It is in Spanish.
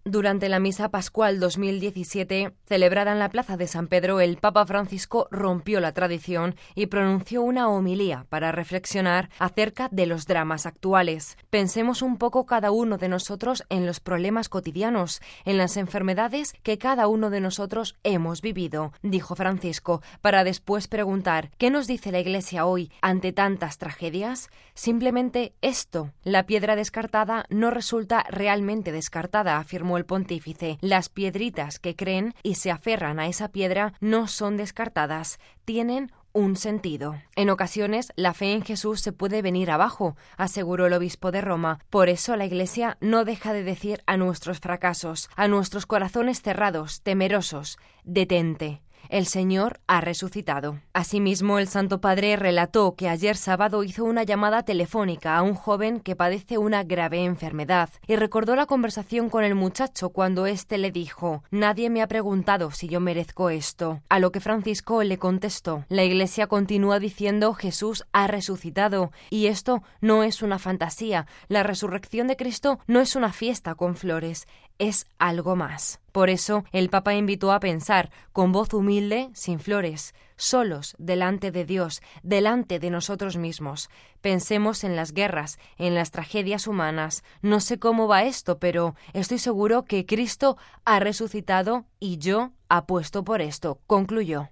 Durante la Misa Pascual 2017, celebrada en la Plaza de San Pedro, el Papa Francisco rompió la tradición y pronunció una homilía para reflexionar acerca de los dramas actuales. Pensemos un poco cada uno de nosotros en los problemas cotidianos, en las enfermedades que cada uno de nosotros hemos vivido, dijo Francisco, para después preguntar: ¿qué nos dice la Iglesia hoy ante tantas tragedias? Simplemente esto: la piedra descartada no resulta realmente descartada, afirmó el pontífice. Las piedritas que creen y se aferran a esa piedra no son descartadas, tienen un sentido. En ocasiones, la fe en Jesús se puede venir abajo, aseguró el obispo de Roma. Por eso la Iglesia no deja de decir a nuestros fracasos, a nuestros corazones cerrados, temerosos: detente. El Señor ha resucitado. Asimismo, el Santo Padre relató que ayer sábado hizo una llamada telefónica a un joven que padece una grave enfermedad y recordó la conversación con el muchacho cuando éste le dijo: «Nadie me ha preguntado si yo merezco esto». A lo que Francisco le contestó: «La Iglesia continúa diciendo Jesús ha resucitado, y esto no es una fantasía. La resurrección de Cristo no es una fiesta con flores, es algo más». Por eso, el Papa invitó a pensar, con voz humilde, sin flores, solos, delante de Dios, delante de nosotros mismos. Pensemos en las guerras, en las tragedias humanas. No sé cómo va esto, pero estoy seguro que Cristo ha resucitado y yo apuesto por esto, concluyó.